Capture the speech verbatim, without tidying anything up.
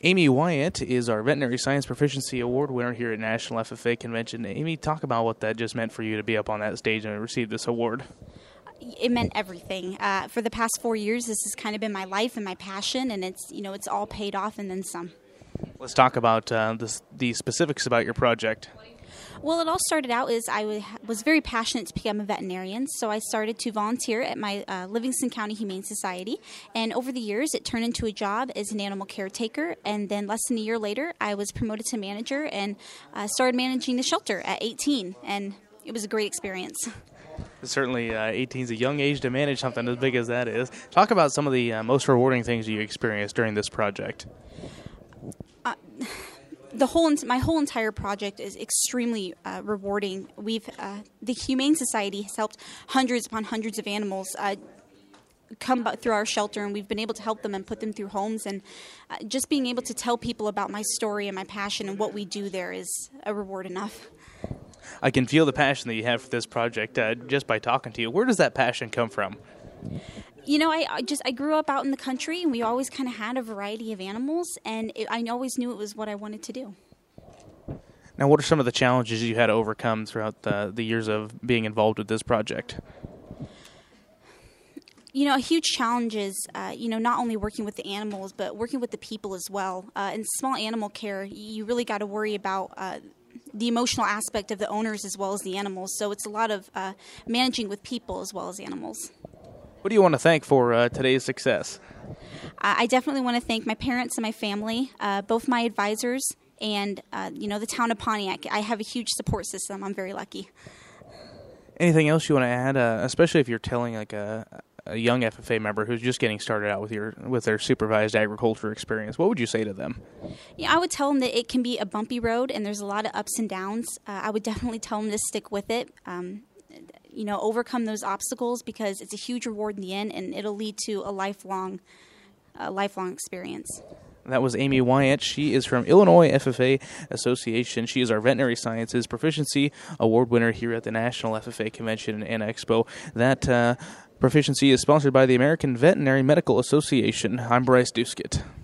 Amy Wyatt is our Veterinary Science Proficiency Award winner here at National F F A Convention. Amy, talk about what that just meant for you to be up on that stage and receive this award. It meant everything. Uh, for the past four years, this has kind of been my life and my passion, and it's you know it's all paid off and then some. Let's talk about uh, this, the specifics about your project. Well, it all started out as I w- was very passionate to become a veterinarian, so I started to volunteer at my uh, Livingston County Humane Society, and over the years it turned into a job as an animal caretaker, and then less than a year later I was promoted to manager and uh, started managing the shelter at eighteen, and it was a great experience. Certainly, uh, eighteen is a young age to manage something as big as that is. Talk about some of the uh, most rewarding things you experienced during this project. Uh, The whole, my whole entire project is extremely uh, rewarding. We've uh, the Humane Society has helped hundreds upon hundreds of animals uh, come through our shelter, and we've been able to help them and put them through homes. And uh, just being able to tell people about my story and my passion and what we do there is a reward enough. I can feel the passion that you have for this project uh, just by talking to you. Where does that passion come from? You know, I, I just I grew up out in the country, and we always kind of had a variety of animals, and it, I always knew it was what I wanted to do. Now, what are some of the challenges you had to overcome throughout the, the years of being involved with this project? You know, a huge challenge is, uh, you know, not only working with the animals, but working with the people as well. Uh, in small animal care, you really got to worry about uh, the emotional aspect of the owners as well as the animals. So it's a lot of uh, managing with people as well as animals. What do you want to thank for uh, today's success? Uh, I definitely want to thank my parents and my family, uh, both my advisors, and, uh, you know, the town of Pontiac. I have a huge support system. I'm very lucky. Anything else you want to add, uh, especially if you're telling like a, a young F F A member who's just getting started out with your with their supervised agriculture experience? What would you say to them? Yeah, I would tell them that it can be a bumpy road, and there's a lot of ups and downs. Uh, I would definitely tell them to stick with it. Um, you know, overcome those obstacles, because it's a huge reward in the end, and it'll lead to a lifelong, a lifelong experience. That was Amy Wyatt. She is from Illinois F F A Association. She is our Veterinary Sciences Proficiency Award winner here at the National F F A Convention and Expo. That uh, proficiency is sponsored by the American Veterinary Medical Association. I'm Bryce Duskett.